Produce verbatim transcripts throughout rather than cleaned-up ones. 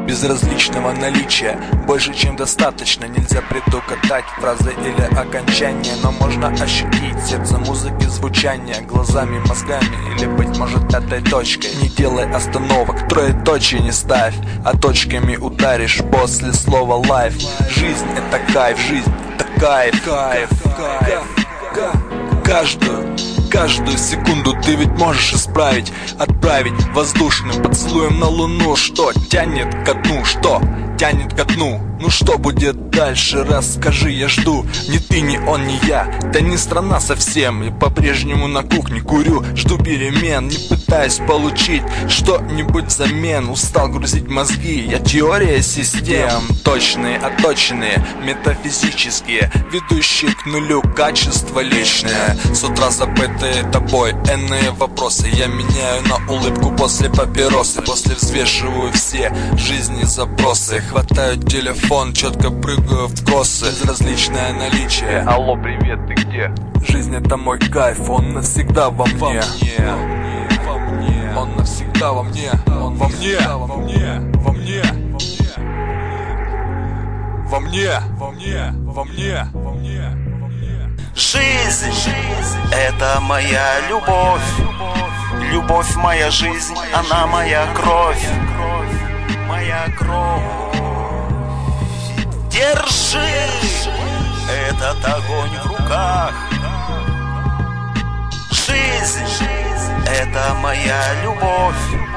безразличного наличия больше, чем достаточно. Нельзя предугадать фразы или окончания, но можно ощутить сердце музыки звучания глазами, мозгами или, быть может, этой точкой. Не делай остановок, троеточие не ставь, а точками ударишь после слова лайф. Жизнь — это кайф, жизнь — это кайф, кайф, кайф, кайф. Каждую Каждую секунду ты ведь можешь исправить, отправить воздушным поцелуем на луну. Что тянет ко дну, что тянет ко дну. Ну что будет дальше, расскажи, я жду. Ни ты, ни он, ни я, да не страна совсем. И по-прежнему на кухне курю, жду перемен, не пытаясь получить что-нибудь взамен. Устал грузить мозги, я теория систем. Точные, отточенные, метафизические, ведущие к нулю качества личное. С утра забытые тобой энные вопросы я меняю на улыбку после папиросы. После взвешиваю все жизни запросы, хватаю телефон, четко прыгаю в кроссы. Безразличное наличие. Алло, привет, ты где? Жизнь — это мой кайф, он навсегда во мне. Во мне, во мне. Он навсегда во мне. Он во мне, во мне, во мне, во мне, во мне, во мне, во мне. Жизнь, жизнь — это моя любовь. Любовь моя жизнь, она моя кровь. Моя кровь. Держи этот огонь в руках. Жизнь — это моя любовь.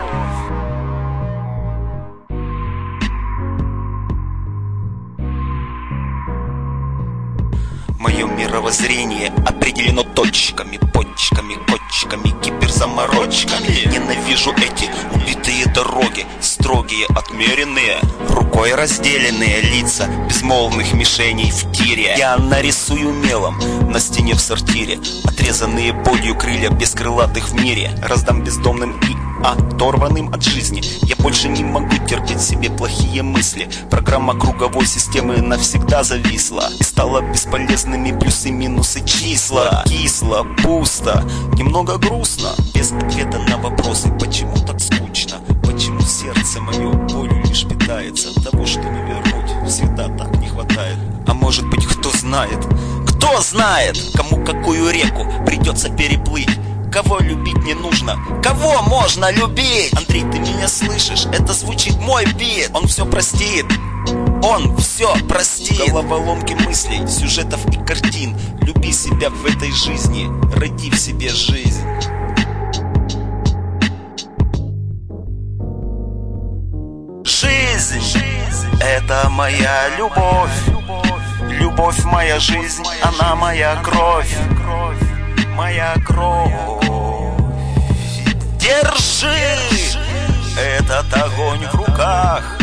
Мое мировоззрение определено точками, почками, кочками, киберзаморочками. Ненавижу эти убитые дороги, строгие, отмеренные, рукой разделенные лица безмолвных мишеней в тире. Я нарисую мелом на стене в сортире отрезанные болью крылья бескрылатых в мире. Раздам бездомным и оторванным от жизни. Я больше не могу терпеть себе плохие мысли. Программа круговой системы навсегда зависла и стала бесполезными плюсы, минусы, числа. Кисло, пусто, немного грустно, без ответа на вопросы. Почему так скучно? Почему сердце мое болью лишь питается? Того, что не вернуть, всегда так не хватает. А может быть, кто знает? Кто знает, кому какую реку придется переплыть? Кого любить не нужно? Кого можно любить? Андрей, ты меня слышишь? Это звучит мой бит. Он все простит. Он все простит. Головоломки мыслей, сюжетов и картин. Люби себя в этой жизни. Роди в себе жизнь. Жизнь — это моя любовь. Любовь моя жизнь, она моя кровь. Моя кровь. Держи этот огонь в руках.